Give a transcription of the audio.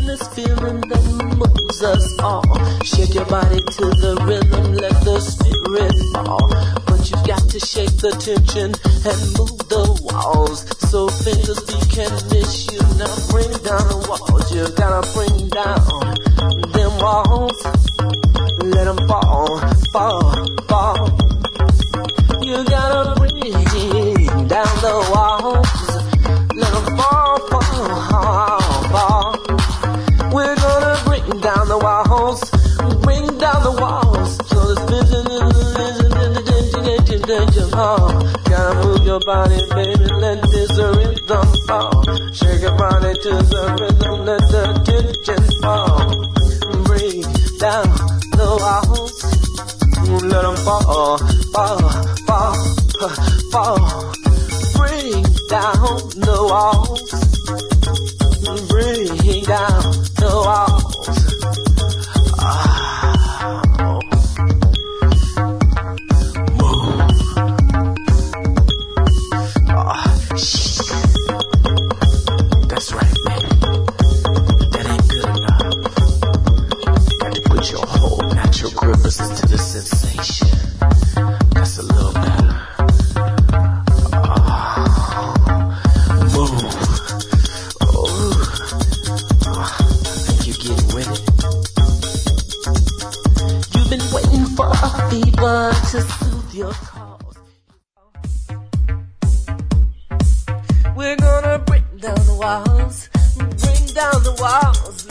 this feeling that moves us all. Shake your body to the rhythm, let the spirit fall. But you got to shake the tension and move the walls, so fingers can miss you. Now bring down the walls, you gotta bring down them walls. Let them fall, fall, fall. You gotta bring down the walls. Let them fall, fall, fall. We're gonna bring down the walls. Bring down the walls. So this vision gotta move your body, baby. Let this rhythm fall. Shake your body to the rhythm. Let the tension fall. Bring down the walls. Let them fall, fall, fall, fall. Bring down the walls. Bring down the walls. Move. That's right, man. That ain't good enough. Got to put your whole natural grippers into the sensation. That's a little better. Move. I think you're getting with it. You've been waiting for a fever to soothe your cause. We're gonna bring down the walls. Bring down the walls.